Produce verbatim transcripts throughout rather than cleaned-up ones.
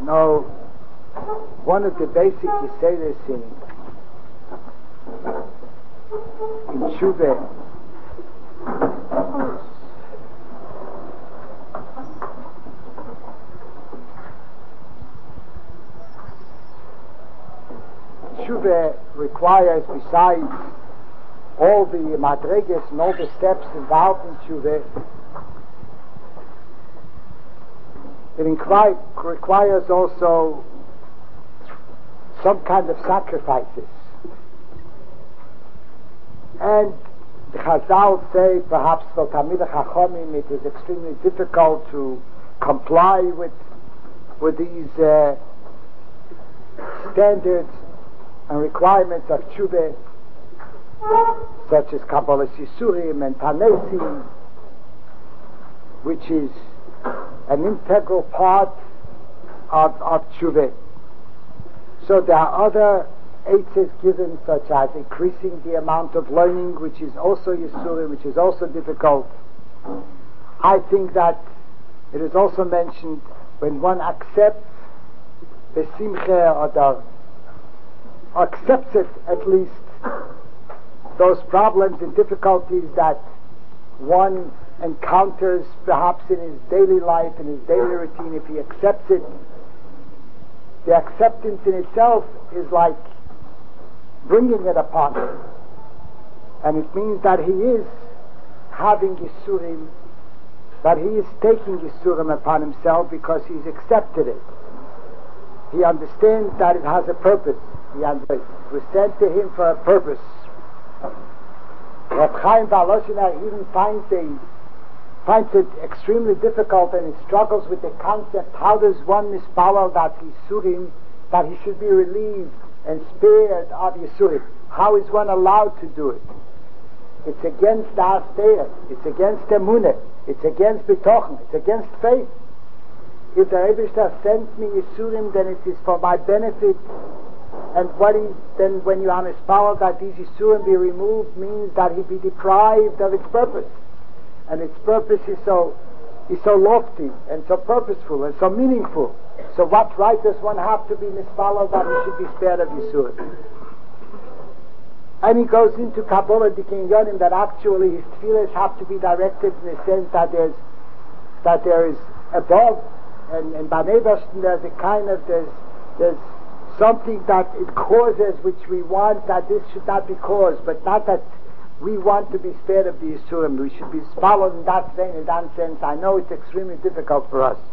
No, one of the basic Yiseiros in in Tshuva Tshuva requires, besides all the madrigas and all the steps involved in Tshuva, it inqui- requires also some kind of sacrifices. And the Chazal say, perhaps for Talmidei Chachomim, it is extremely difficult to comply with with these uh, standards and requirements of Tshuva, such as Kabbalas Yisurim and Panesim, which is an integral part of, of Tshuva. So there are other eitzes given, such as increasing the amount of learning, which is also Yisurim, which is also difficult. I think that it is also mentioned when one accepts the simcha, or the accepts it at least, those problems and difficulties that one encounters perhaps in his daily life, in his daily routine. If he accepts it, the acceptance in itself is like bringing it upon him, and it means that he is having Yisurim, that he is taking Yisurim upon himself because he's accepted it. He understands that it has a purpose. He understands it was sent to him for a purpose. Reb Chaim Volozhiner even finds, a, finds it extremely difficult, and he struggles with the concept, how does one mispalel that Yisurim, that he should be relieved and spared of Yisurim? How is one allowed to do it? It's against the Asteya, it's against Emunah, it's against Bitochen, it's against faith. If the Eibishter sends me Yisurim, then it is for my benefit. And what he, then when you are mispalel that these Yisurim be removed, means that he be deprived of its purpose. And its purpose is so is so lofty and so purposeful and so meaningful. So what right does one have to be mispalel that he should be spared of Yisurim? And he goes into Kabbalah Dikinyonim, that actually his tefillahs have to be directed in the sense that there's that there is above, and and B'nai Boston there's a kind of there's there's something that it causes, which we want that this should not be caused, but not that we want to be spared of the Yisurim. We should be followed in that vein, in that sense. I know it's extremely difficult for us.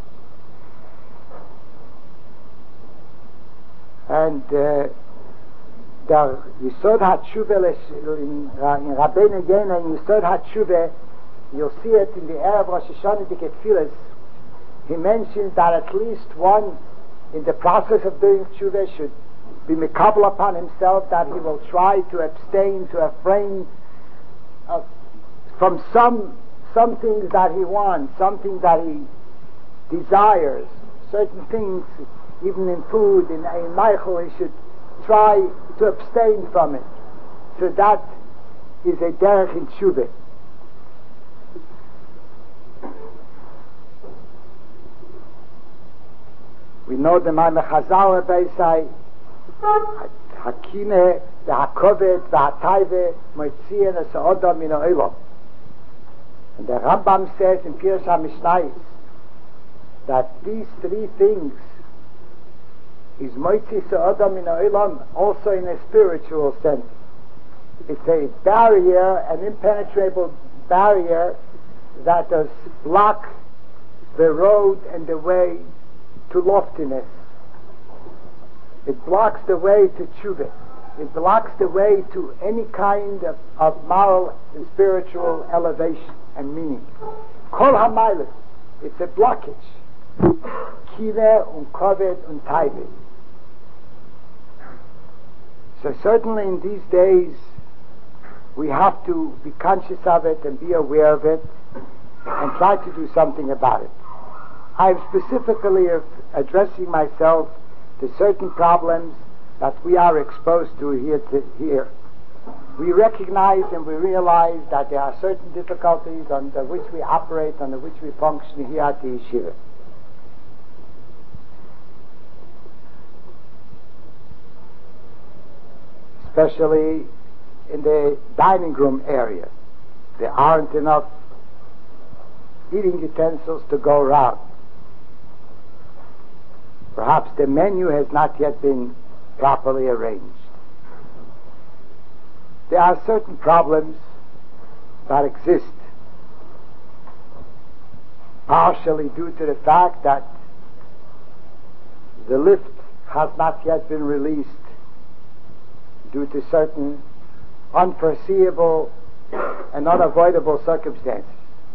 And uh, the Yisod HaTshuva in Rabbeinu Yonah, in Yisod HaTshuva, you'll see it in the Erev Rosh Hashanah Dikei Tfilas. He mentions that at least one in the process of doing tshuva should be mikabel upon himself that he will try to abstain, to refrain uh, from some some things that he wants, something that he desires, certain things, even in food, in, in Michael, he should try to abstain from it. So that is a derech in tshuva. We know the Maimon Chazal Beisai, Hakine, the Hakovet, the Hataive, Moitzien, the Sa'odam in Oilom. And the Rambam says in Pirush HaMishnayos that these three things is Moitzi Sa'odam in Oilom, also in a spiritual sense. It's a barrier, an impenetrable barrier that does block the road and the way to loftiness. It blocks the way to tshuva. It blocks the way to any kind of, of moral and spiritual elevation and meaning. Kol hamaylis, it's a blockage. Kiver und kovet und taive. So certainly in these days we have to be conscious of it and be aware of it and try to do something about it. I'm specifically addressing myself to certain problems that we are exposed to here. To here. We recognize and we realize that there are certain difficulties under which we operate, under which we function here at the yeshiva. especially in the dining room area. There aren't enough eating utensils to go around. Perhaps the menu has not yet been properly arranged. There are certain problems that exist, partially due to the fact that the lift has not yet been released due to certain unforeseeable and unavoidable circumstances.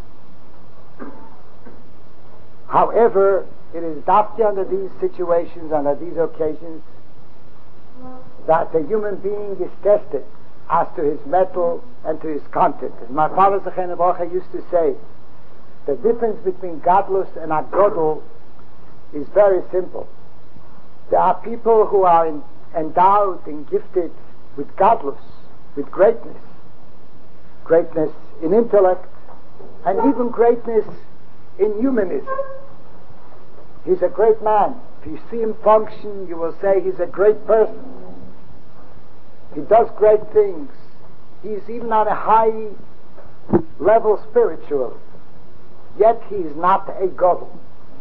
However, it is dafki under these situations, under these occasions, that the human being is tested as to his metal and to his content. As my father Zechariah Baruch used to say, the difference between godless and agodl is very simple. There are people who are in, endowed and gifted with godless, with greatness, greatness in intellect, and even greatness in humanism. He's a great man. If you see him function, you will say he's a great person. He does great things. He's even on a high level spiritually. Yet he is not a godl.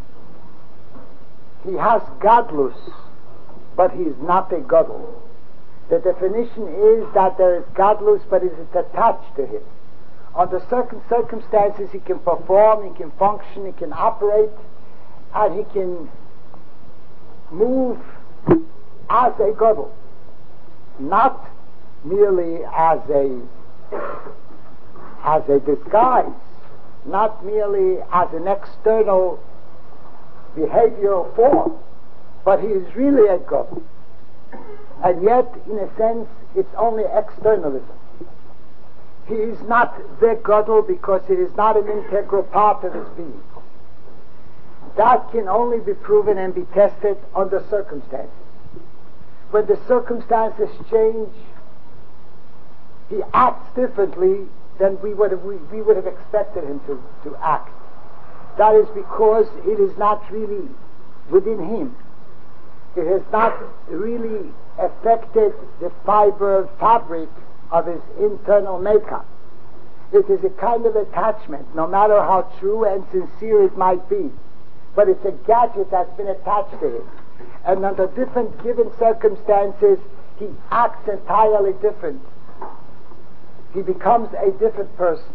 He has godless, but he is not a godl. The definition is that there is godless, but it is attached to him. Under certain circumstances he can perform, he can function, he can operate, and he can move as a godl, not merely as a as a disguise, not merely as an external behavioral form, but he is really a godl. And yet, in a sense, it's only externalism. He is not the godl because it is not an integral part of his being. That can only be proven and be tested under circumstances. When the circumstances change, he acts differently than we would have, we, we would have expected him to, to act. That is because it is not really within him. It has not really affected the fiber fabric of his internal makeup. It is a kind of attachment, no matter how true and sincere it might be. But it's a gadget that's been attached to him. And under different given circumstances, he acts entirely different. He becomes a different person.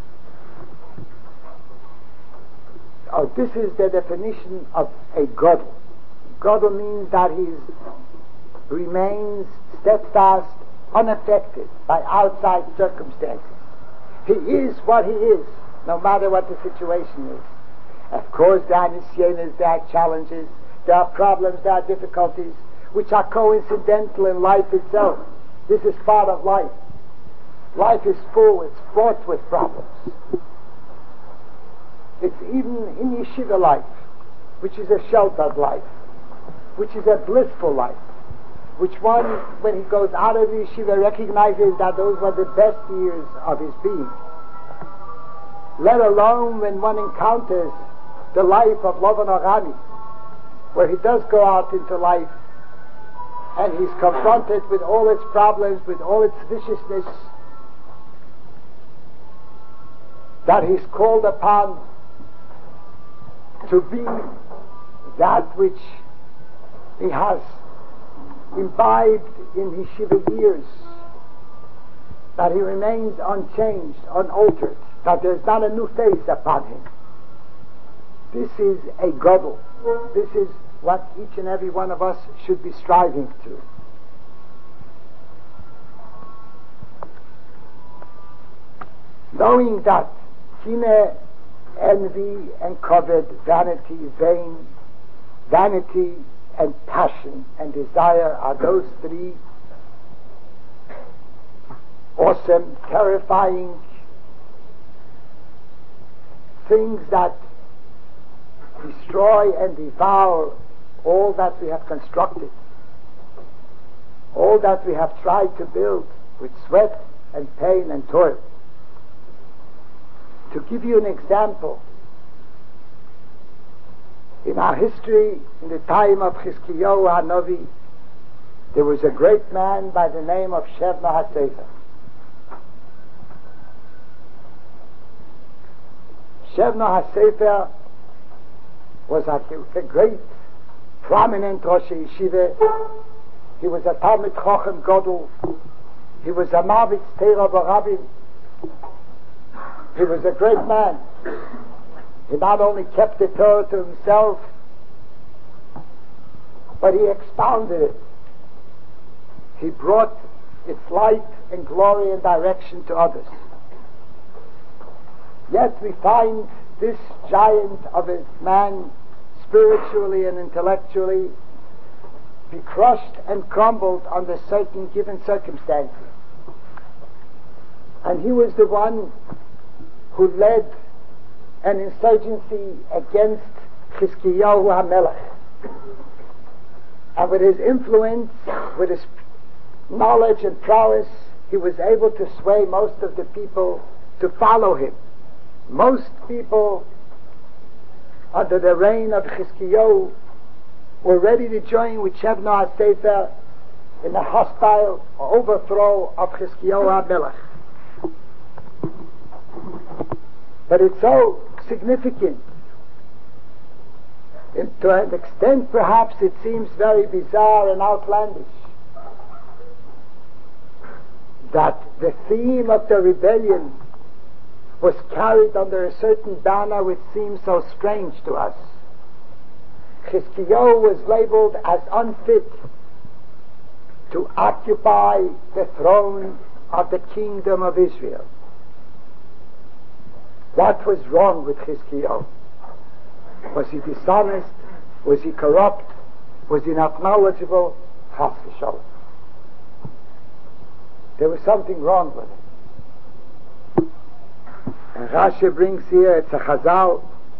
Oh, this is the definition of a godl. Godl means that he remains steadfast, unaffected by outside circumstances. He is what he is, no matter what the situation is. Of course, there are nisyonos, there are challenges, there are problems, there are difficulties, which are coincidental in life itself. This is part of life. Life is full, it's fraught with problems. It's even in yeshiva life, which is a sheltered life, which is a blissful life, which one, when he goes out of the yeshiva, recognizes that those were the best years of his being. Let alone when one encounters the life of Lovan Orani, where he does go out into life and he's confronted with all its problems, with all its viciousness, that he's called upon to be that which he has imbibed in his shiva years, that he remains unchanged, unaltered, that there's not a new face upon him. This is a godl. This is what each and every one of us should be striving to. Knowing that kine, envy and covet, vanity, vain, vanity and passion and desire are those three awesome, terrifying things that destroy and devour all that we have constructed, all that we have tried to build with sweat and pain and toil. To give you an example, in our history, in the time of Chizkiyahu HaNavi, there was a great man by the name of Shevna HaSefer. Shevna HaSefer was a, a great, prominent Rosh Yeshiva. He was a Talmid Chochem Godel. He was a Mavitz Teira Barabim. He was a great man. He not only kept the Torah to himself, but he expounded it. He brought its light and glory and direction to others. Yet we find this giant of a man, spiritually and intellectually, be crushed and crumbled under certain given circumstances. And he was the one who led an insurgency against Chizkiyahu HaMelech. And with his influence, with his knowledge and prowess, he was able to sway most of the people to follow him. Most people under the reign of Chizkiyahu were ready to join with Shevna HaSefer in the hostile overthrow of Chizkiyahu HaMelech. But it's so significant, and to an extent perhaps it seems very bizarre and outlandish, that the theme of the rebellion was carried under a certain banner which seems so strange to us. Chizkiyahu was labeled as unfit to occupy the throne of the kingdom of Israel. What was wrong with Chizkiyahu? Was he dishonest? Was he corrupt? Was he not knowledgeable? Chas v'sholom. There was something wrong with him. And Rashi brings here, it's a Chazal,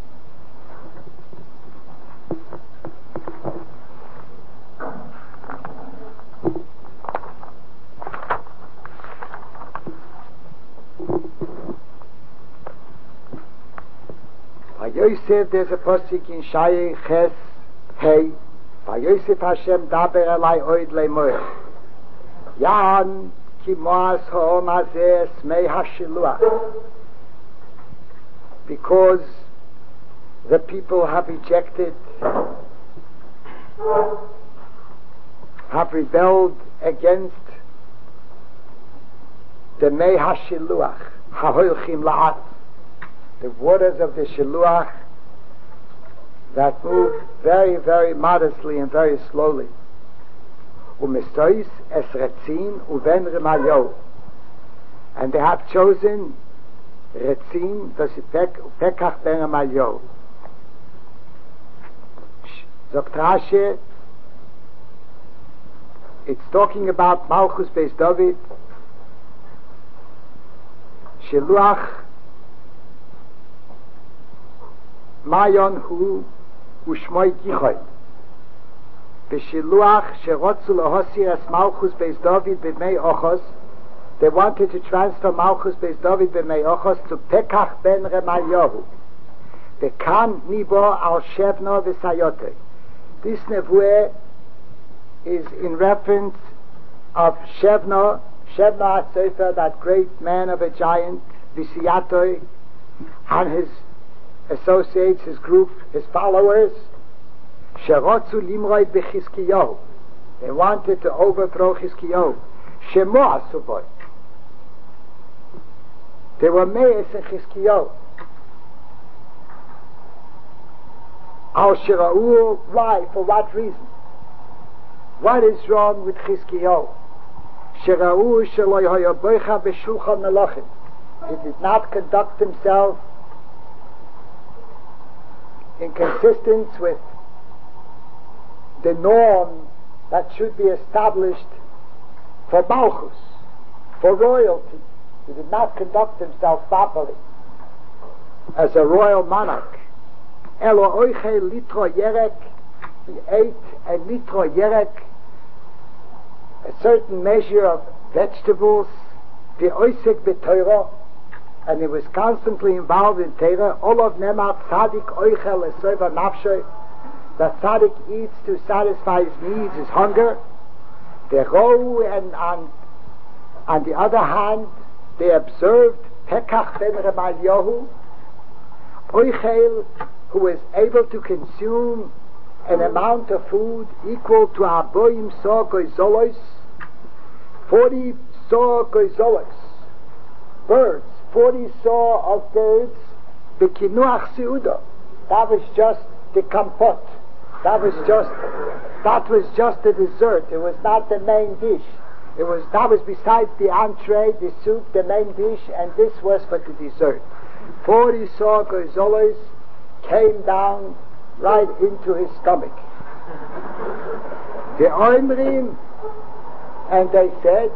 by Yosef there's a posik in Shai Ches Hey, by Yosef Hashem daber alai oid le'moer Yan ki moas ha'om hazeh smei ha'shiluach, because the people have rejected, have rebelled against the mei ha'shiluach ha'holchim la'at, the waters of the Shiluach that move very, very modestly and very slowly. Umestois es retzin uven remayo, and they have chosen retzin pekach ben remayo. Zogt Rashi, it's talking about Malchus Beis David, Shiluach Mayon hu ushmoy gichoy. B'shiluach sherotzu lohosir es Malchus Beis David b'mei ochos. They wanted to transfer Malchus Beis David b'mei ochos to Pekach ben Remalyahu. Bekan nibo al Shevna v'sayote. This nevuah is in reference of Shevna, Shevna HaSefer, that great man of a giant, v'siyatoi, and his associates, his group, his followers. Sherotzu limroi b'Chizkiyahu. They wanted to overthrow Chizkiyahu. Shemo asuboy. They were meis in Chizkiyahu. Al shira'u, why? For what reason? What is wrong with Chizkiyahu? Shira'u sheloi hayaboicha b'shulchan melachim. He did not conduct himself in consistence with the norm that should be established for Malchus, for royalty. He did not conduct himself properly as a royal monarch. Elo oiche litro yerek, he ate a litro yerek, a certain measure of vegetables, the oisek b'Torah, and he was constantly involved in Torah. All of Nemar Tzadik Oichel Esoiva Nafshe, that Tzadik eats to satisfy his needs, his hunger. They go and on, on the other hand, they observed Pekach ben Ramalyahu, Oichel, who was able to consume an amount of food equal to Aboim Saw Goizolos, forty Saw Goizolos, birds, forty saw of birds, the Kinuach Seuda. That was just the compote. That was just, that was just the dessert. It was not the main dish. It was, that was besides the entree, the soup, the main dish, and this was for the dessert. Forty saw Goizolos came down right into his stomach. The Oimrim, and they said,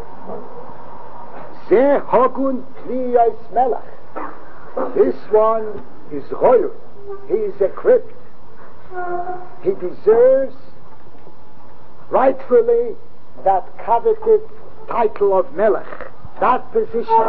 Zeh Hogun Liyos Melech. This one is royal. He is equipped. He deserves rightfully that coveted title of Melech, that position.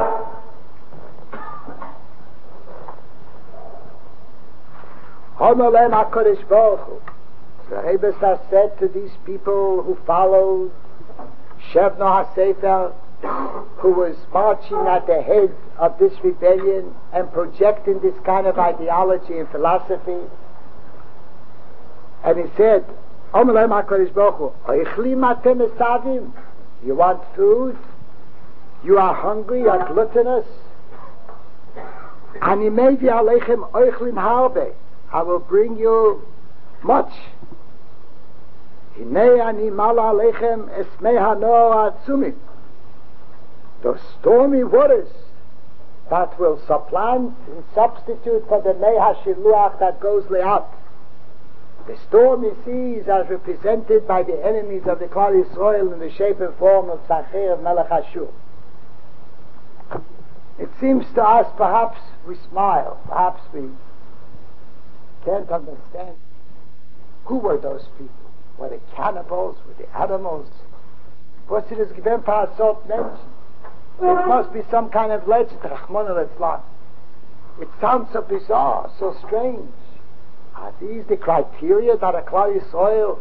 Homelem HaKadosh Baruch Hu. The Rebbe has said to these people who followed Shebno HaSefer, who was marching at the head of this rebellion and projecting this kind of ideology and philosophy, and he said, Homelem HaKadosh Baruch Hu, Oichlim atem esavim. You want food? You are hungry, you are gluttonous? Ani mevi aleichem oichlim harbe. I will bring you much. Hinei ani mala aleichem esmei hanoah atzumim. The stormy waters that will supplant and substitute for the mei hashiluach that goes le'at. The stormy seas are represented by the enemies of the Klal Yisrael in the shape and form of Sancheir Melech Ashur. It seems to us, perhaps we smile, perhaps we can't understand. Who were those people? Were they cannibals? Were they animals? Was it as given Parasot mentioned? It must be some kind of legend, Rahman al-Islam. It sounds so bizarre, so strange. Are these the criteria that a Klal Yisrael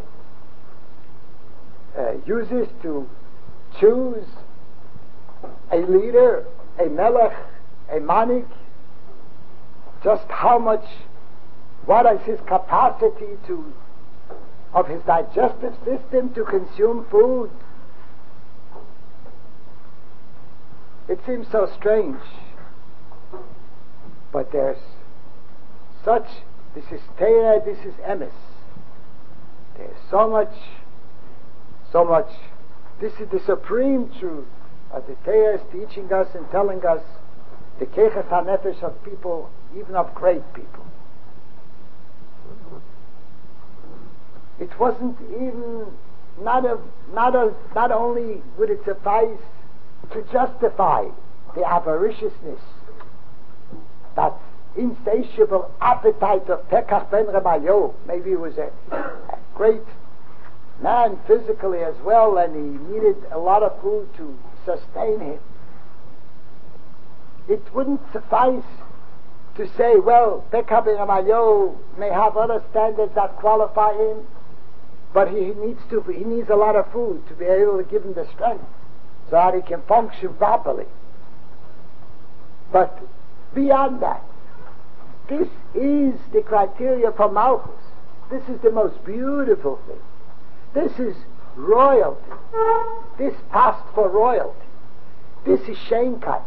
uh, uses to choose a leader, a melech, a manik? Just how much, what is his capacity to, of his digestive system to consume food? It seems so strange, but there's such, this is Torah, this is Emes. There's so much, so much, this is the supreme truth of the Torah is teaching us and telling us the Keches HaNefesh of people, even of great people. It wasn't even, not, a, not, a, not only would it suffice to justify the avariciousness, that insatiable appetite of Pekach ben Ramalyahu. Maybe he was a, a great man physically as well, and he needed a lot of food to sustain him. It wouldn't suffice to say, well, Pekach ben Ramalyahu may have other standards that qualify him, but he needs to, he needs a lot of food to be able to give him the strength so that he can function properly. But beyond that, this is the criteria for Malchus. This is the most beautiful thing. This is royalty. This passed for royalty. This is Shenkai.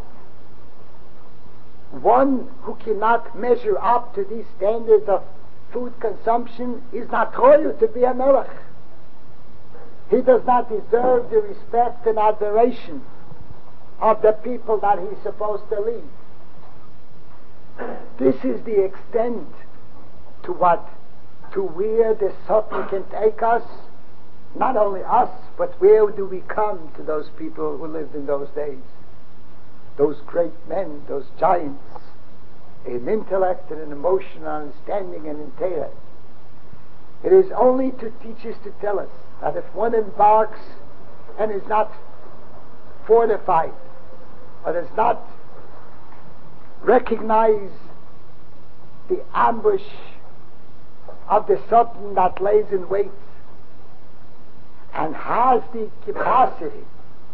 One who cannot measure up to these standards of food consumption is not royal to be a melech. He does not deserve the respect and admiration of the people that he's supposed to lead. This is the extent to what, to where the Satan can take us, not only us, but where do we come to those people who lived in those days, those great men, those giants, in intellect and in emotional understanding and in Torah. It is only to teach us, to tell us that if one embarks and is not fortified, or does not recognize the ambush of the Satan that lays in wait, and has the capacity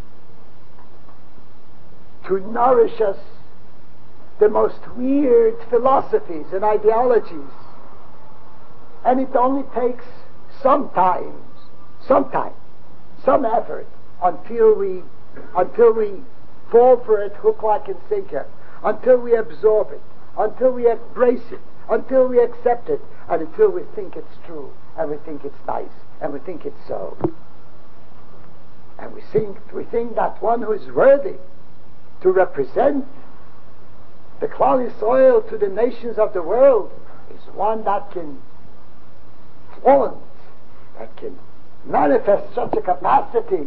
to nourish us the most weird philosophies and ideologies. And it only takes sometimes, sometime, some effort until we, until we fall for it hook, line, and sinker, until we absorb it, until we embrace it, until we accept it, and until we think it's true, and we think it's nice, and we think it's so. And we think, we think that one who is worthy to represent the Klal Yisrael to the nations of the world is one that can flaunt, that can manifest such a capacity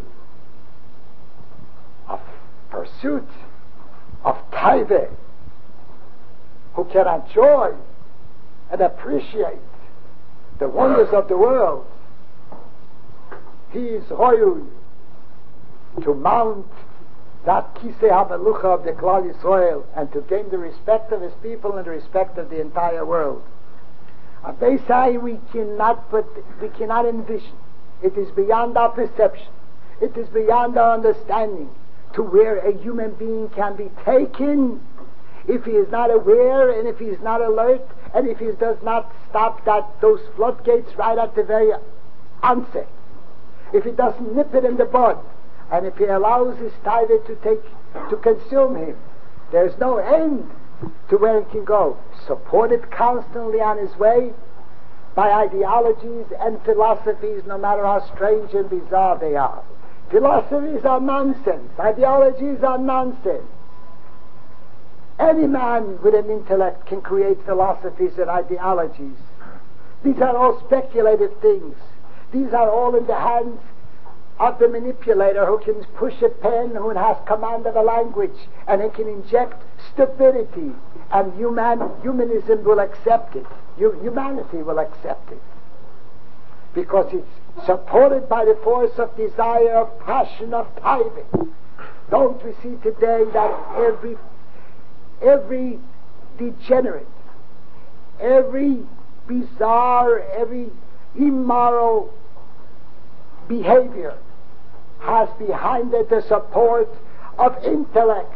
of pursuit, of taiva, who can enjoy and appreciate the wonders of the world. He is royal to mount that Kisei HaMelucha of the Klal Yisrael and to gain the respect of his people and the respect of the entire world. And they say we cannot, but we cannot envision. It is beyond our perception. It is beyond our understanding to where a human being can be taken if he is not aware and if he is not alert and if he does not stop that those floodgates right at the very onset. If he doesn't nip it in the bud, and if he allows his taiva to take to consume him, there's no end to where he can go. Supported constantly on his way by ideologies and philosophies, no matter how strange and bizarre they are. Philosophies are nonsense. Ideologies are nonsense. Any man with an intellect can create philosophies and ideologies. These are all speculative things. These are all in the hands of the manipulator who can push a pen, who has command of a language, and he can inject stupidity, and human, humanism will accept it. Humanity will accept it. Because it's supported by the force of desire, of passion, of tithing. Don't we see today that every every degenerate, every bizarre, every immoral behavior has behind it the support of intellect,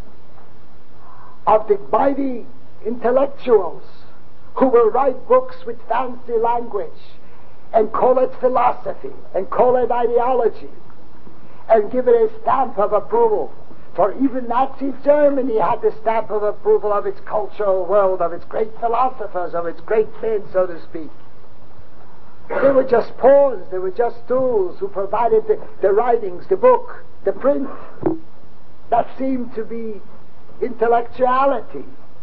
of the mighty intellectuals who will write books with fancy language and call it philosophy and call it ideology and give it a stamp of approval. For even Nazi Germany had the stamp of approval of its cultural world, of its great philosophers, of its great men, so to speak. They were just pawns, they were just tools who provided the, the writings, the book, the print that seemed to be intellectuality.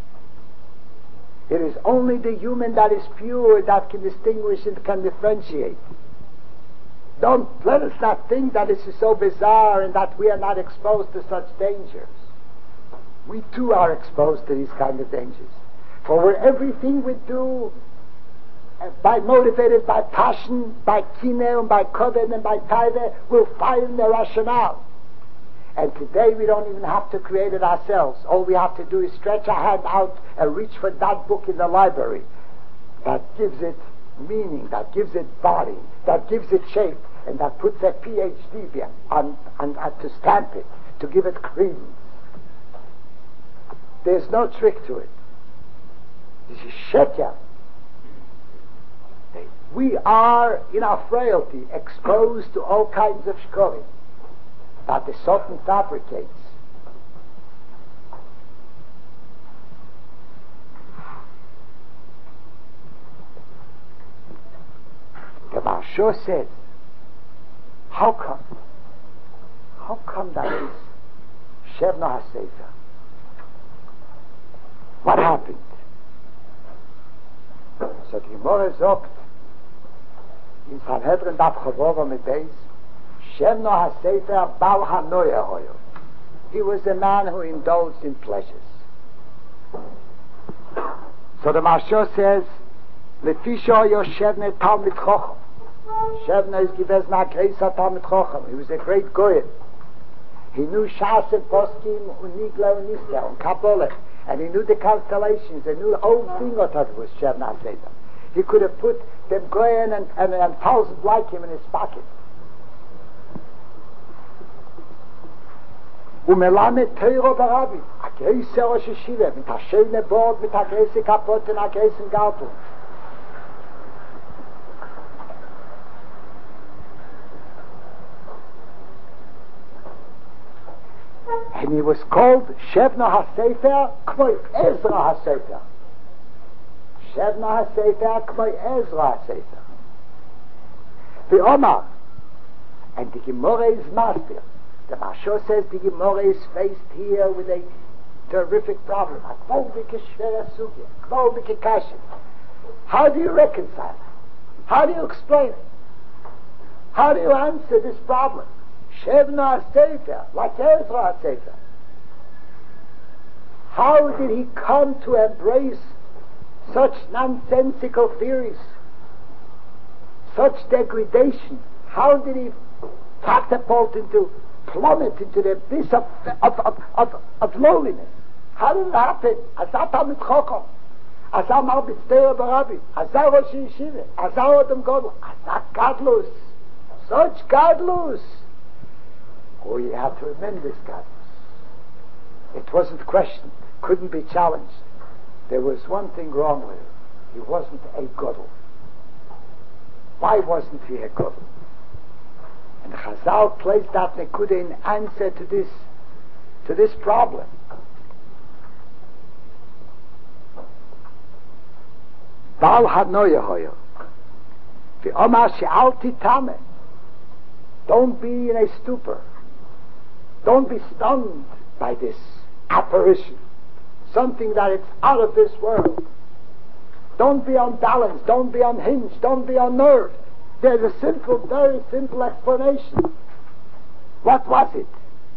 It is only the human that is pure that can distinguish and can differentiate. Don't let us not think that this is so bizarre and that we are not exposed to such dangers. We too are exposed to these kind of dangers. For where everything we do, by motivated by passion, by kineh, and by koved, and by taiva, will find the rationale. And today we don't even have to create it ourselves. All we have to do is stretch our hand out and reach for that book in the library that gives it meaning, that gives it body, that gives it shape, and that puts a P H D on, on, on to stamp it, to give it credence. There's no trick to it. This is sheker. We are, in our frailty, exposed to all kinds of shkorim that the Satan fabricates. The Maharsha says, how come? How come that is Shevna HaSefer? What happened? So the Gemara sagt, in Sanhedrin Daf Chavova mit Beis, Shemno HaSefer Bal HaNoya Hoyo. He was a man who indulged in pleasures. So the Maharsha says, Lefisha Hoyo Shevne Talmid Chochem. Shevna is gewesen a greaser Talmid Chochem. He was a great Goyen. He knew Shas and Poskim and Nigla and Nistel and Kabbalah, and he knew the constellations. He knew the whole thing what that was Shevna HaSefer. He could have put them Goyen and, and, and thousands like him in his pocket. ומלמד תורה ברבי, הגייסה ראש ישיבה, mit a schöne Bord, mit a gräse kaputt und a gräsen Gartel. And he was called Shevna HaSefer K'moi Ezra HaSefer. Shevna HaSefer K'moi Ezra HaSefer. The Omar, and the Gemara is master. The Mashal says the Gemara is faced here with a terrific problem. How do you reconcile it? How do you explain it? How do you answer this problem? Shevna HaSefer, like Ezra HaSefer. How did he come to embrace such nonsensical theories, such degradation? How did he catapult into, plummet into the abyss of, of, of, of, of lowliness? How did it happen? Azar Talmid Chacham, Azar Marbitz Teira Barabi, Azar Rosh Yeshiva, Azar Adam Gadol, Azar Gadlus, such Gadlus. Oh, you have to remember this Gadlus. It wasn't questioned, couldn't be challenged. There was one thing wrong with him. He wasn't a Gadol. Why wasn't he a Gadol? And Chazal placed that Nekuda in answer to this, to this problem. Baal Hanoya Hoya. V'omar she'al titame. Don't be in a stupor. Don't be stunned by this apparition. Something that is out of this world. Don't be unbalanced. Don't be unhinged. Don't be unnerved. There's a simple, very simple explanation. What was it?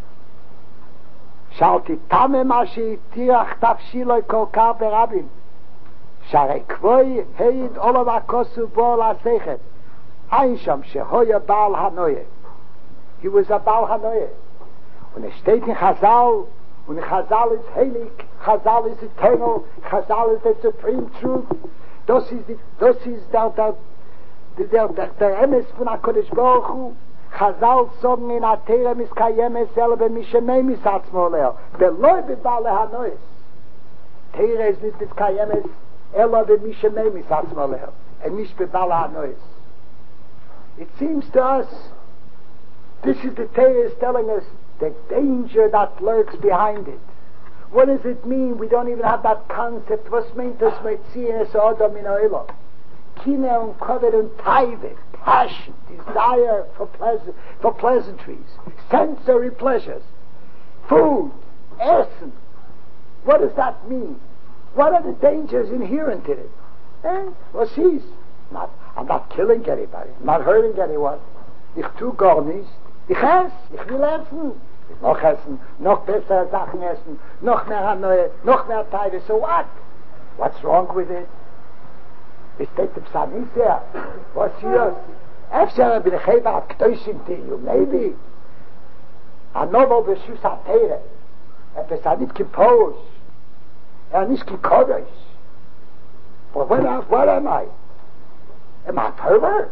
Shalti tame mashi tirach tafshiloi kolkar berabim. Share kvoi heid olav akosu bo lasechet. Einsham shehoya Baal Hanoye. He was a Baal Hanoye. Und es steht in Chazal, und Chazal is heilig, Chazal is eternal, Chazal is the supreme truth. Das ist, das ist der, der, der, der, der Emes von HaKadosh Baruch Hu. Chazal sagen in Atera miskayem selbe mishenei misatzmo leo. Beloi bebale hanois. Tera is nicht miskayem ela mishenei misatzmo leo. And nicht bebale hanois. It seems to us, this is the Torah is telling us the danger that lurks behind it. What does it mean? We don't even have that concept. Was meint das mit Zies Adam in Oilom? Kine und Kovet und Taive, passion, desire for pleasant, for pleasantries, sensory pleasures, food, essen. What does that mean? What are the dangers inherent in it? Eh? Was hieß? Not, I'm not killing anybody. I'm not hurting anyone. Ich tu gar nicht. Ich ess. Ich will essen. Noch essen. Noch bessere Sachen essen. Noch mehr neue. Noch mehr Teile. So what? What's wrong with it? Is that the Psalmist here? What's yours? Efter bin ich heber auf K'toshim Tiyu. Maybe. A novel b'shus ha-tere. Etwas a nicht kiposh. A nicht kikodesh. But what, what am I? Am I a pervert?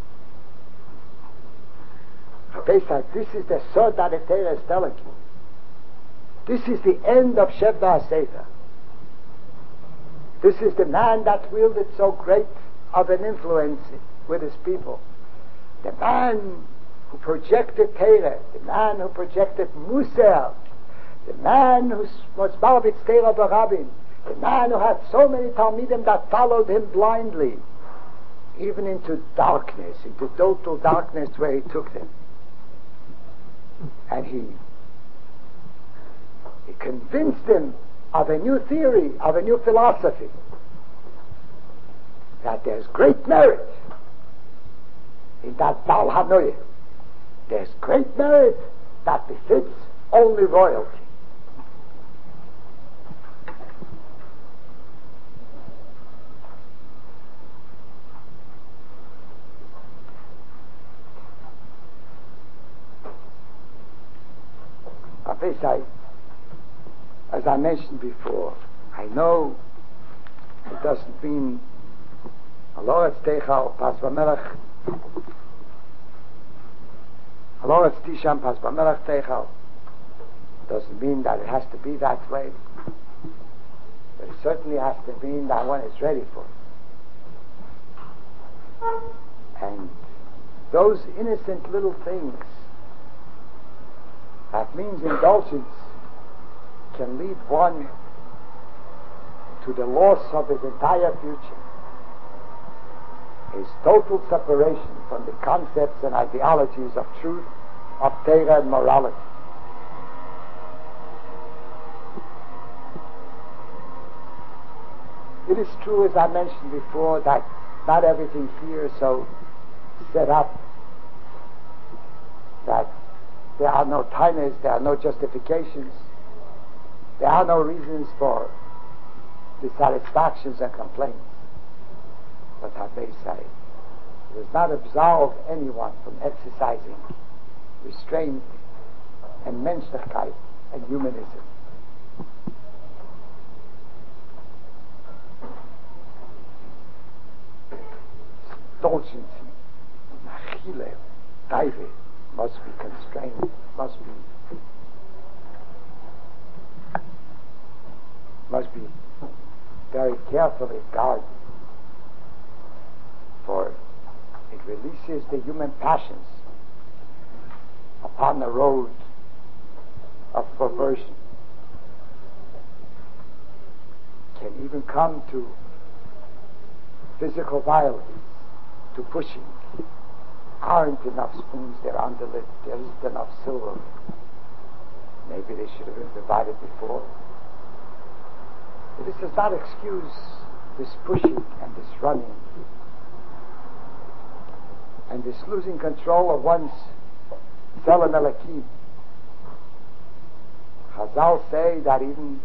They said, this is the sword that the Torah is telling you. This is the end of Shevna HaSefer. This is the man that wielded so great of an influence with his people. The man who projected Torah, the man who projected Musar, the man who was Barbitz Torah Barabim, the man who had so many Talmidim that followed him blindly, even into darkness, into total darkness where he took them. And he, he convinced them of a new theory, of a new philosophy, that there's great merit in that Baal Hanoye. There's great merit that befits only royalty. I, as I mentioned before, I know it doesn't mean Aloretz Techal Pas Bamelech, Aloretz Tisham Pas Bamelech Techal. Doesn't mean that it has to be that way, but it certainly has to mean that one is ready for it. And those innocent little things, that means indulgence, can lead one to the loss of his entire future. His total separation from the concepts and ideologies of truth, of Torah and morality. It is true, as I mentioned before, that not everything here is so set up that there are no tainas, there are no justifications, there are no reasons for dissatisfactions and complaints. But I may say, it does not absolve anyone from exercising restraint and menschlichkeit and humanism. Indulgence, machile, taive, must be constrained, must be must be very carefully guarded, for it releases the human passions upon the road of perversion, can even come to physical violence, to pushing. Aren't enough spoons there on the lid, there isn't enough silver. Maybe they should have been provided before. This does not excuse this pushing and this running and this losing control of one's Tzelem Elokim. Chazal say that even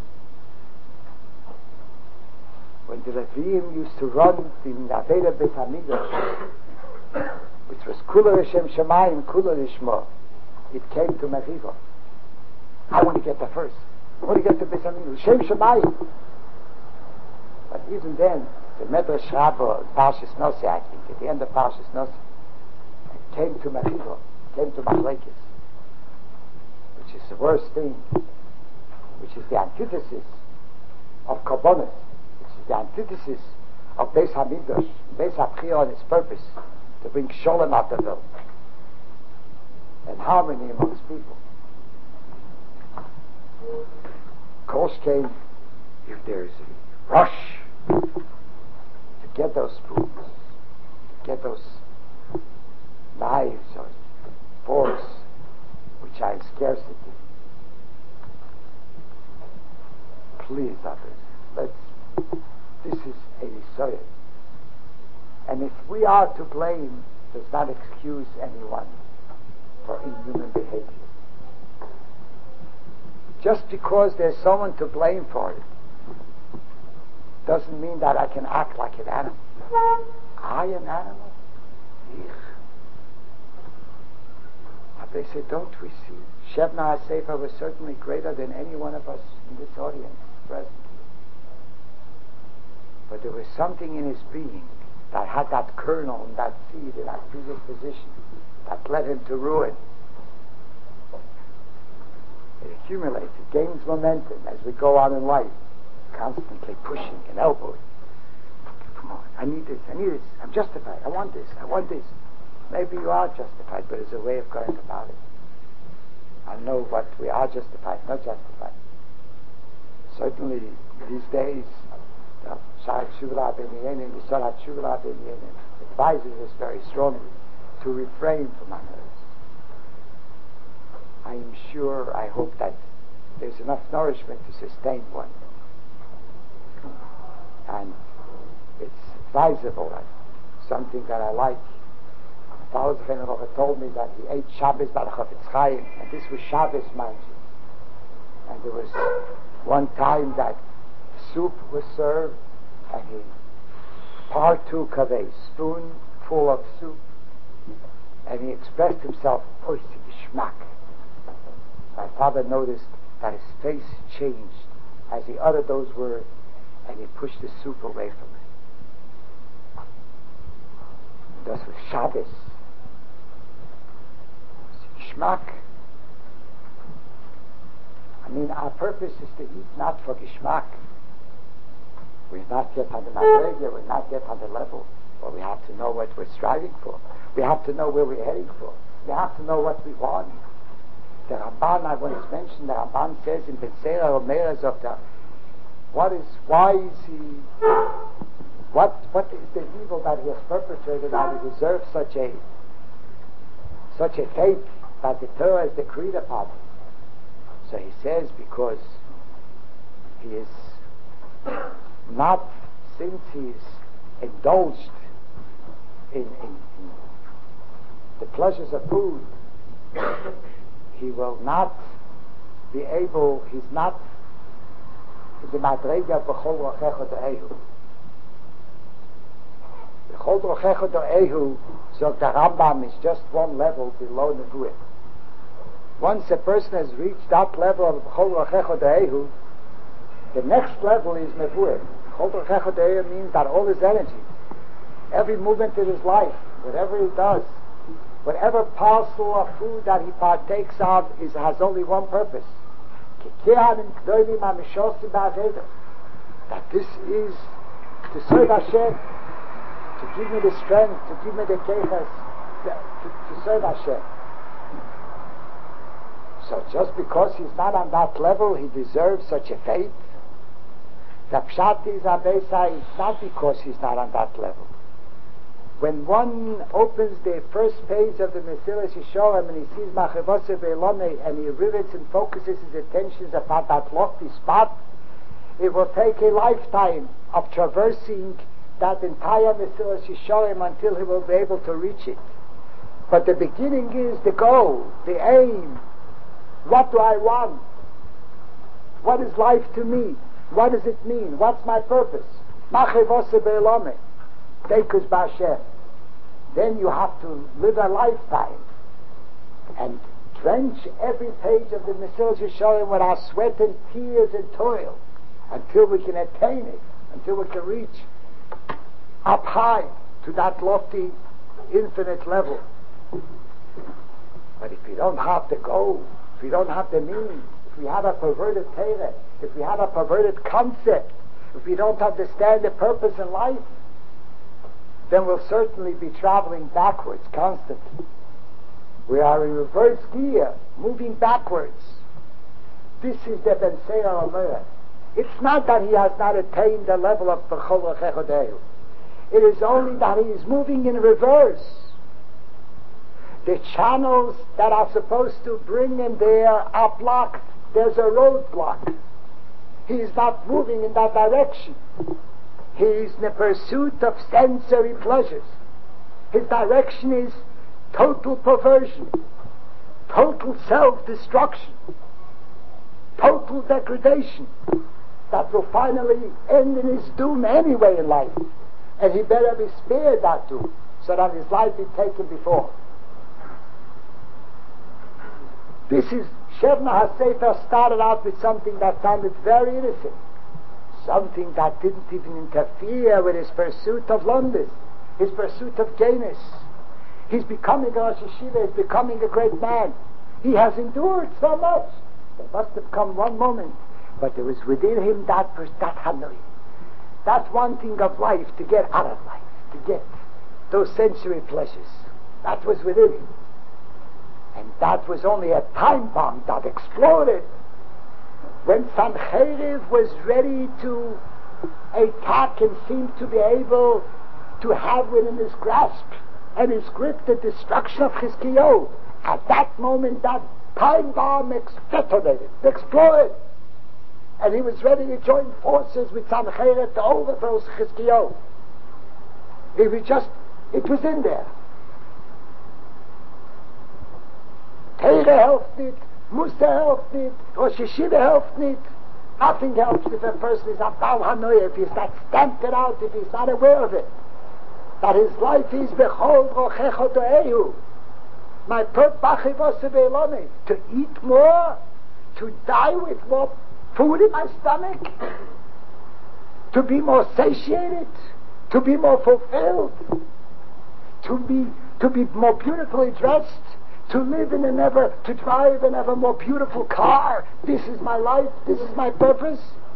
when the Leviim used to run in the Aveda Beit HaMikdash, which was Kula Hashem Shemayim, Kula Lishma, it came to Meriva. I want to get there first. I want to get to Beit HaMikdash. Shem Shemayim. But even then, the Medrash Rabbah, Parshas Nosei, I think, at the end of Parshas Nosei, it came to Meriva, came to Machlekes, which is the worst thing, which is the antithesis of Kabbalah, which is the antithesis of Beis HaMikdash, Beis HaBchira and its purpose, to bring Shalom out of the world and harmony amongst people. Kosh came, if there's a rush to get those spoons, to get those knives or forks which are in scarcity. Please, others, let's, this is a Nisoya. And if we are to blame, does not excuse anyone for inhuman behavior. Just because there's someone to blame for it doesn't mean that I can act like an animal. I an animal? Ich. But they say, don't we see? Shebna HaSefer was certainly greater than any one of us in this audience present. But there was something in his being that had that kernel and that seed and that predisposition that led him to ruin. It accumulates, it gains momentum as we go on in life, constantly pushing and elbowing. Come on, I need this, I need this, I'm justified, I want this, I want this. Maybe you are justified, but there's a way of going about it. I know what we are justified, not justified. Certainly, these days, the Sha'at Shuvah Ben Yenim, the Sha'at Shuvah Ben Yenim advises us very strongly to refrain from unearths. I am sure, I hope that there's enough nourishment to sustain one. And it's advisable, and something that I like. Paul Zechenrocha told me that he ate Shabbos by the Chafetz Chaim, and this was Shabbos manji. And there was one time that soup was served, and he partook of a spoonful of soup, and he expressed himself, oy, geschmack. My father noticed that his face changed as he uttered those words, and he pushed the soup away from him. And thus was Shabbos. Geschmack. I mean, our purpose is to eat not for Geschmack. We're not yet on the Madrega, we're not yet on the level, but we have to know what we're striving for. We have to know where we're heading for. We have to know what we want. The Ramban, I once mentioned, the Ramban says in Betsera Omeras of the, what is, why is he, what, what is the evil that he has perpetrated that he deserves such a, such a fate that the Torah has decreed upon him? So he says, because he is not, since he's indulged in, in, in the pleasures of food, he will not be able, he's not in the Madrega B'chol Rochecha Do'ehu. B'chol Rochecha Do'ehu, so the Rambam, is just one level below Nevuah. Once a person has reached that level of B'chol Rochecha Do'ehu, the next level is Nevuah. B'chol Rochecha Do'ehu means that all his energy, every movement in his life, whatever he does, whatever parcel of food that he partakes of is, has only one purpose. That this is to serve Hashem, to give me the strength, to give me the keiches, to, to serve Hashem. So just because he's not on that level, he deserves such a fate. The pshat is Abesai, it's not because he's not on that level. When one opens the first page of the Mesilas Yesharim and he sees Machevose Ve'elone and he rivets and focuses his attentions upon that lofty spot, it will take a lifetime of traversing that entire Mesilas Yesharim until he will be able to reach it. But the beginning is the goal, the aim. What do I want? What is life to me? What does it mean? What's my purpose? Machevose Ve'elone. Deikus B'Hashem. Then you have to live a lifetime and drench every page of the Mesilas Yesharim with our sweat and tears and toil until we can attain it, until we can reach up high to that lofty, infinite level. But if we don't have the goal, if we don't have the meaning, if we have a perverted Torah, if we have a perverted concept, if we don't understand the purpose in life, then we'll certainly be traveling backwards constantly. We are in reverse gear, moving backwards. This is the Ben Seir Omer. It's not that he has not attained the level of B'chol Rochecha Do'ehu. It is only that he is moving in reverse. The channels that are supposed to bring him there are blocked. There's a roadblock. He is not moving in that direction. He is in the pursuit of sensory pleasures. His direction is total perversion, total self-destruction, total degradation that will finally end in his doom anyway in life. And he better be spared that doom so that his life be taken before. This is, Shevna HaSefer started out with something that sounded very innocent. Something that didn't even interfere with his pursuit of London, his pursuit of gayness. He's becoming a Rosh Yeshiva, he's becoming a great man. He has endured so much. There must have come one moment, but there was within him that, that Hanoi, that wanting of life, to get out of life, to get those sensory pleasures. That was within him. And that was only a time bomb that exploded when Sancheriv was ready to attack and seemed to be able to have within his grasp and his grip the destruction of Chizkiyahu. At that moment, that time bomb ex- detonated, exploded, and he was ready to join forces with Sancheriv to overthrow Chizkiyahu. It was just, it was in there. Teire helped it. Musa helped it, Rosh Yeshiva helped it. Nothing helps if a person is Abdal Hanoya, if he's not stamped it out, if he's not aware of it. That his life is B'chol Rochecha Do'ehu. My purpose to eat more, to die with more food in my stomach, to be more satiated, to be more fulfilled, to be to be more beautifully dressed, to live in an ever, to drive an ever more beautiful car. This is my life, this is my purpose.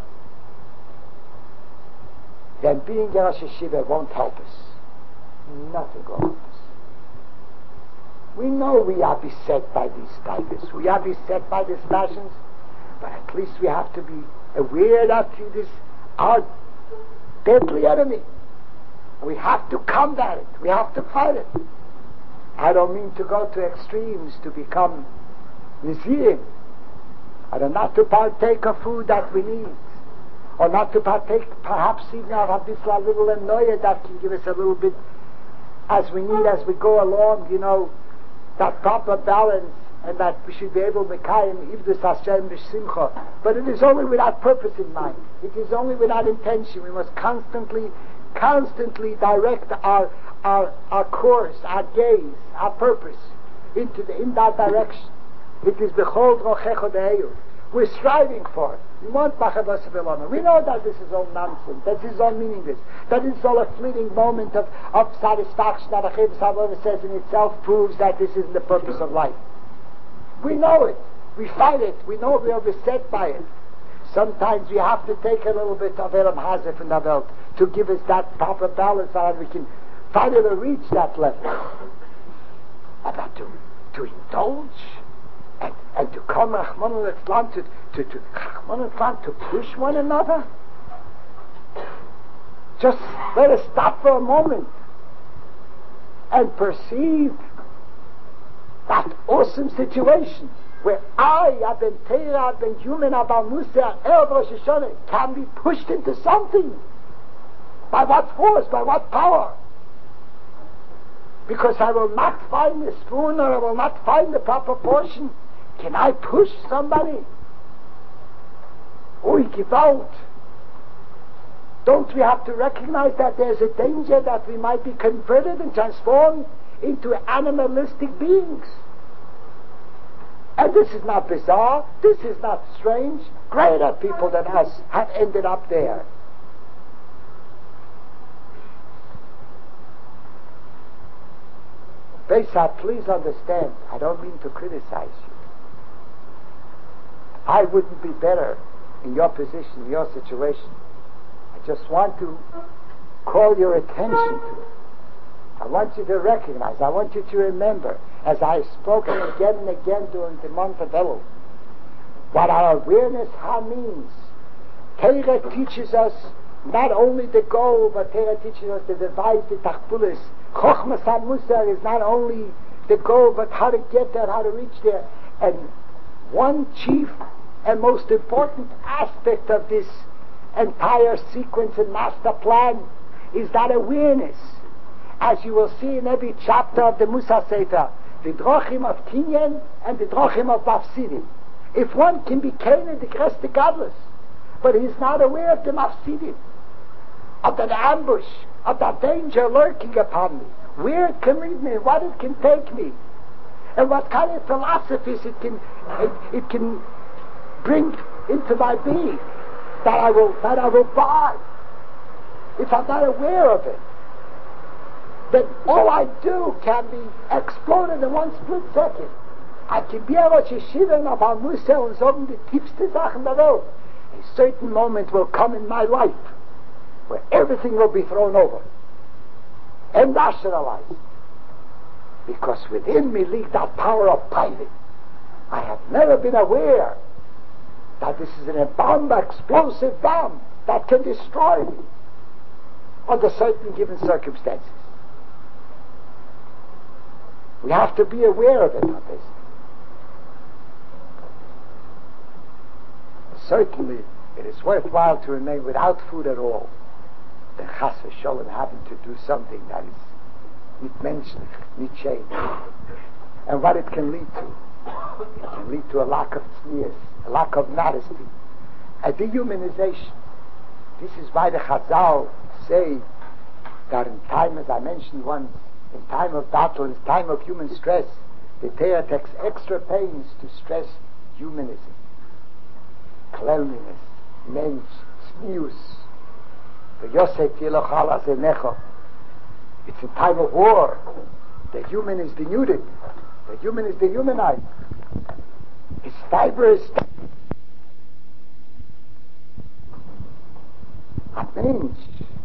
Then being a Rosh Yeshiva won't help us. Nothing will help us. We know we are beset by these tigers, we are beset by these passions, but at least we have to be aware that it is our deadly enemy. We have to combat it, we have to fight it. I don't mean to go to extremes to become Nizir, or not to partake of food that we need, or not to partake perhaps even of a bisla, little annoyance that can give us a little bit as we need as we go along, you know, that proper balance, and that we should be able to Mekayim Ivdus Hashem B'Simcha. But it is only with that purpose in mind. It is only with that intention. We must constantly, constantly direct our our our course, our gaze, our purpose into the, in that direction. It is B'chol Drochecha De'eyu. We're striving for it. We want B'chavas V'lama. We know that this is all nonsense, that this is all meaningless, that this is all a fleeting moment of, of satisfaction that Achavas Havava says in itself proves that this isn't the purpose of life. We know it. We fight it. We know we are beset by it. Sometimes we have to take a little bit of Elam Hazef in the Welt to give us that proper balance so that we can finally reach that level. But to, to indulge and, and to come Rahman al-Islam to, to, to, al-Islam to push one another. Just let us stop for a moment and perceive that awesome situation where I, Aben Teira, Aben Human, Aben Musa, Erev Rosh Hashanah can be pushed into something. By what force? By what power? Because I will not find the spoon, or I will not find the proper portion. Can I push somebody? Oi, Gewalt. Don't we have to recognize that there's a danger that we might be converted and transformed into animalistic beings? And this is not bizarre, this is not strange. Greater people than us have ended up there. Besat, please understand, I don't mean to criticize you. I wouldn't be better in your position, in your situation. I just want to call your attention to it. I want you to recognize, I want you to remember, as I have spoken again and again during the month of Elul, what our awareness ha means. Torah teaches us not only the goal, but Torah teaches us the device, the tachpulis. Chochmas HaMusar is not only the goal, but how to get there, how to reach there. And one chief and most important aspect of this entire sequence and master plan is that awareness. As you will see in every chapter of the Musa Sefer, the drochim of Kinyan and the drochim of Mafsidim. If one can be Canaan, the rest the godless, but he's not aware of the Mafsidim, of that ambush, of that danger lurking upon me, where it can lead me, what it can take me, and what kind of philosophies it can it, it can bring into my being that I will that I will buy. If I'm not aware of it, then all I do can be exploded in one split second. I can be a Rosh Yeshiva and Abba Musa and sagen die tiefste Sachen der Welt. A certain moment will come in my life where everything will be thrown over and nationalized, because within me lies that power of pilot. I have never been aware that this is a bomb, explosive bomb that can destroy me under certain given circumstances. We have to be aware of it on this. Certainly, it is worthwhile to remain without food at all than chas v'sholem having to do something that is not mentioned, not changed. And what it can lead to. It can lead to a lack of tznius, a lack of modesty, a dehumanization. This is why the Chazal say that in time, as I mentioned once, in time of battle, in time of human stress, the Torah takes extra pains to stress humanism, cleanliness, mensch, tznius. It's in time of war. The human is denuded. The human is dehumanized. His fiber is a mensch.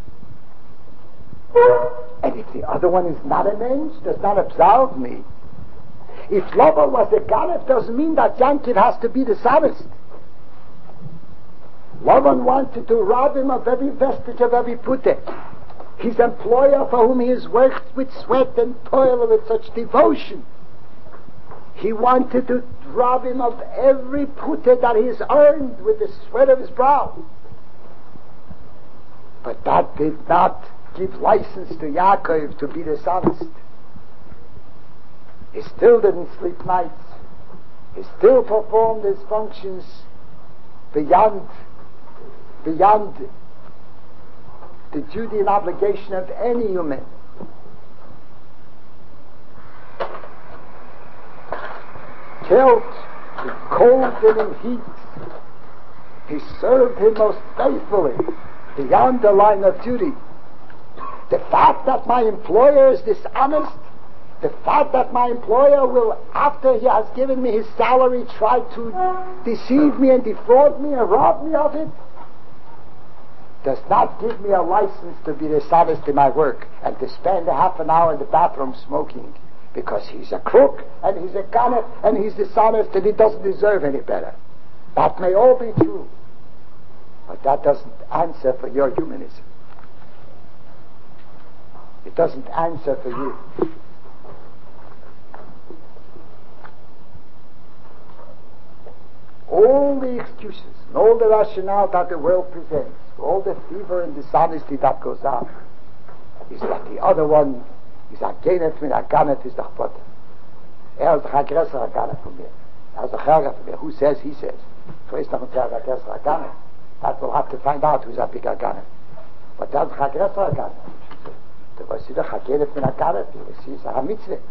And if the other one is not a mensch, does not absolve me. If Laban was a Ganef, doesn't mean that Yankov has to be dishonest. Laban wanted to rob him of every vestige of every pute. His employer, for whom he has worked with sweat and toil and with such devotion, he wanted to rob him of every pute that he has earned with the sweat of his brow. But that did not give license to Yaakov to be dishonest. He still didn't sleep nights. He still performed his functions beyond beyond the duty and obligation of any human. Killed in cold and in heat, he served him most faithfully beyond the line of duty. The fact that my employer is dishonest, the fact that my employer will, after he has given me his salary, try to deceive me and defraud me and rob me of it, does not give me a license to be dishonest in my work and to spend a half an hour in the bathroom smoking, because he's a crook and he's a ganef and he's dishonest and he doesn't deserve any better. That may all be true, but that doesn't answer for your humanism. It doesn't answer for you. All the excuses and all the rationale that the world presents, all the fever and dishonesty that goes on, is that the other one is a ganef and a ganef is the chpote. Er is the aggressor, a ganef from mir. Er is the chaga from mir. Who says? He says. First of all, aggressor, a ganef. That we'll have to find out who's a big ganef. But that's the aggressor, a ganef. The was the ganef and a ganef. You see, it's a mitzvah.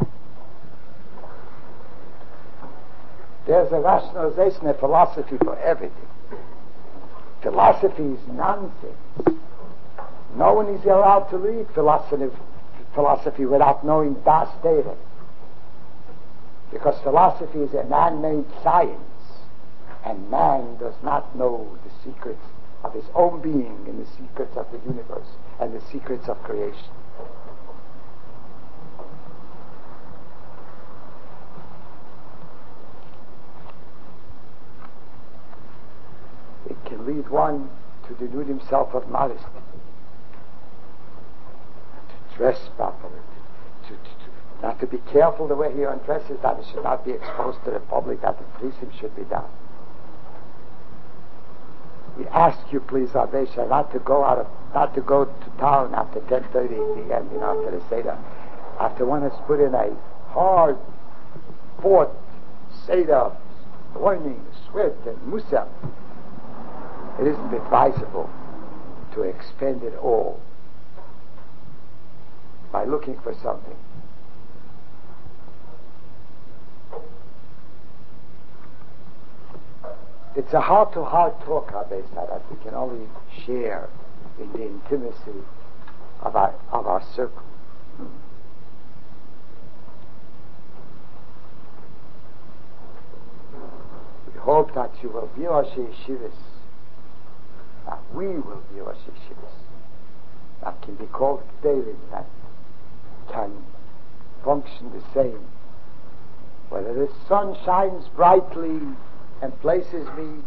There's a rationalization, a philosophy for everything. Philosophy is nonsense. No one is allowed to read philosophy, philosophy without knowing Das Dere. Because philosophy is a man-made science, and man does not know the secrets of his own being and the secrets of the universe and the secrets of creation. It can lead one to denude himself of modesty, to dress properly, to, to, to not to be careful the way he undresses, that it should not be exposed to the public, that the precinct should be done. We ask you, please, Avesha, not to go out of, not to go to town after ten thirty p.m. You know, after the Seder, after one has put in a hard fought Seder, warning, sweat, and musaf. It isn't advisable to expend it all by looking for something. It's a heart-to-heart talk, Habesa, that we can only share in the intimacy of our, of our circle. We hope that you will be our yeshivas, that we will be our yeshivas, that can be called David, that can function the same. Whether the sun shines brightly and places me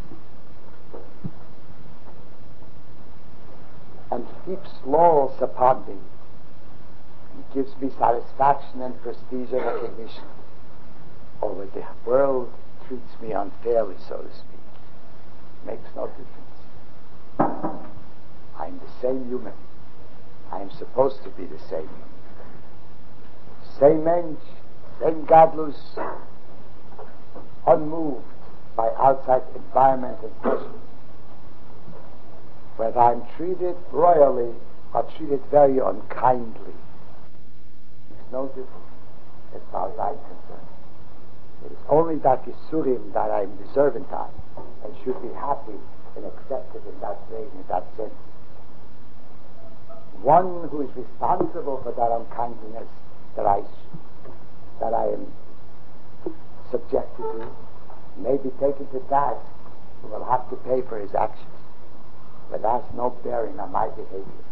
and heaps laurels upon me and gives me satisfaction and prestige and recognition, or whether the world treats me unfairly, so to speak, makes no difference. I'm the same human. I am supposed to be the same. Same mensch, same gadlus, unmoved by outside environment and pressure. Whether I'm treated royally or treated very unkindly, makes no difference as far as I'm concerned. It is only that Yisurim that I'm deserving of and should be happy and accepted in that way, in that sense. One who is responsible for that unkindness that I that I am subjected to, may be taken to task, will have to pay for his actions. But that's no bearing on my behavior.